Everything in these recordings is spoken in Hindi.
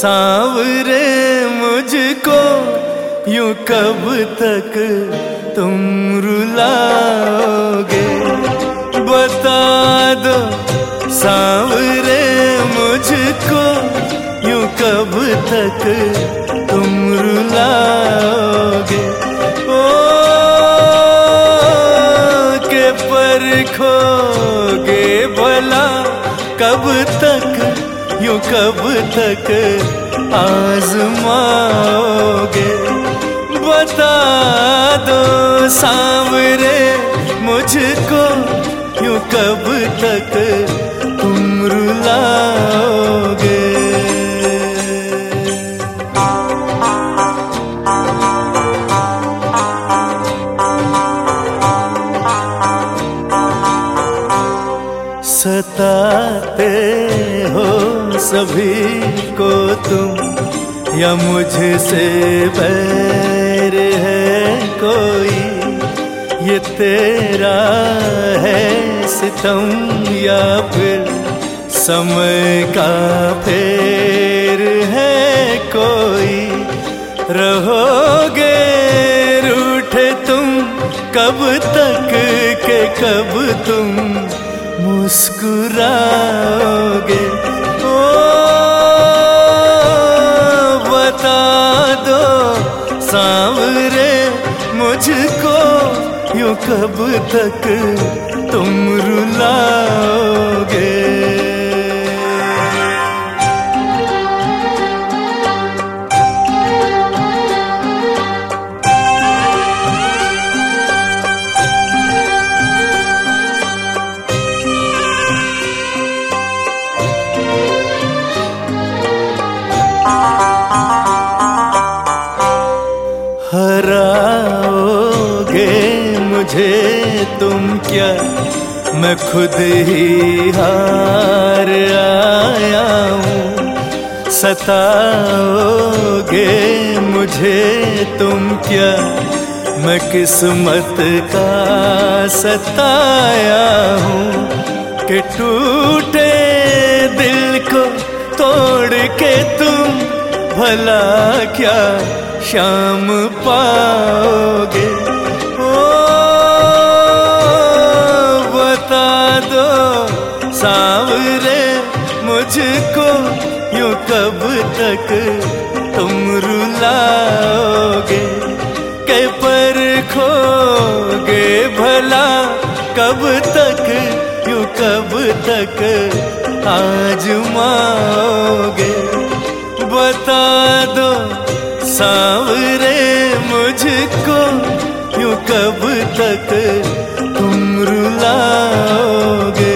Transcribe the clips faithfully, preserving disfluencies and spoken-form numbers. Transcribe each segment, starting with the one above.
सांवरे मुझको यूं कब तक तुम रुलाओगे, बता दो सांवरे मुझको यूं कब तक तुम रुलाओगे। ओ के परखोगे भला कब तक, यूं कब तक आजमाओगे, बता दो सांवरे मुझको यूं कब तक तुम रुलाओगे। सताते हो सभी को तुम, या मुझसे बैर है कोई, ये तेरा है सितम या फिर समय का फेर है कोई। रहोगे रूठे तुम कब तक के कब तुम मुस्कुराओगे। ओ बता दो सांवरे मुझको यूं कब तक तुम रुलाओगे। हराओगे मुझे तुम क्या, मैं खुद ही हार आया हूँ। सताओगे मुझे तुम क्या, मैं किस्मत का सताया हूँ। कि टूटे दिल को तोड़ के तुम भला क्या शाम पाओगे। ओ बता दो सांवरे मुझको यूं कब तक तुम रुलाओगे। के परखोगे भला कब तक, यूं कब तक आजमाओगे, बता दो सांवरे मुझको यूं कब तक तुम रुलाओगे।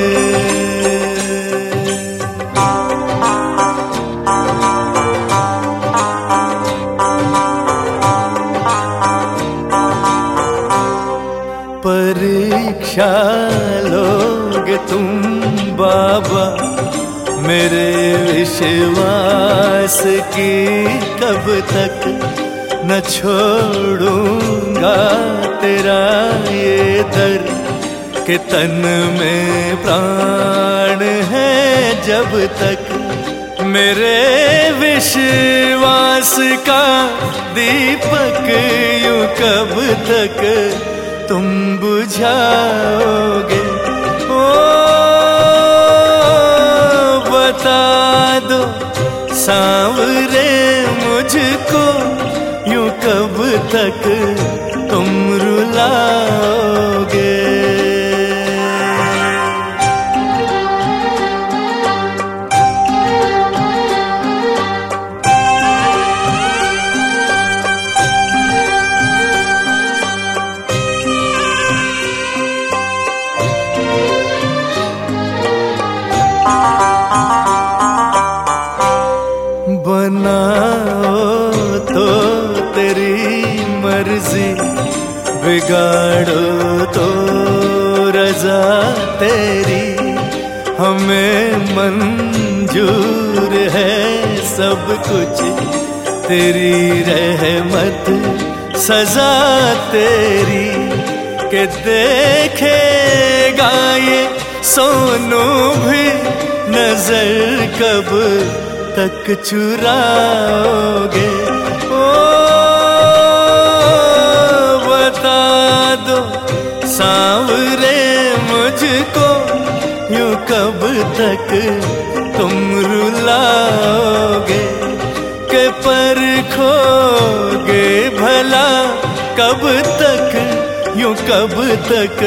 परीक्षा लोगे तुम बाबा मेरे विश्वास की कब तक, न छोड़ूंगा तेरा ये दर। के तन में प्राण है जब तक, मेरे विश्वास का दीपक यूं कब तक तुम बुझाओगे। ओ बता दो सांवरे मुझको यूं कब तक तुम रुलाओगे। बनाओ तो तेरी मर्जी, बिगाड़ो तो रजा तेरी। हमें मंजूर है सब कुछ, तेरी रहमत सजा तेरी। के देखेगा ये सोनू भी नजर कब तक चुराओगे? ओ बता दो सांवरे मुझको, यूं कब तक तुम रुलाओगे? के परखोगे भला कब तक, यूं कब तक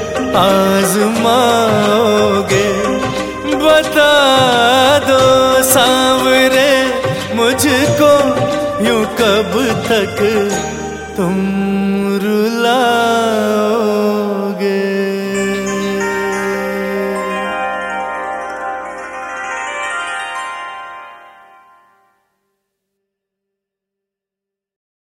आजमाओगे? बता दो सांवरे मुझको, यूं कब तक तुम रुला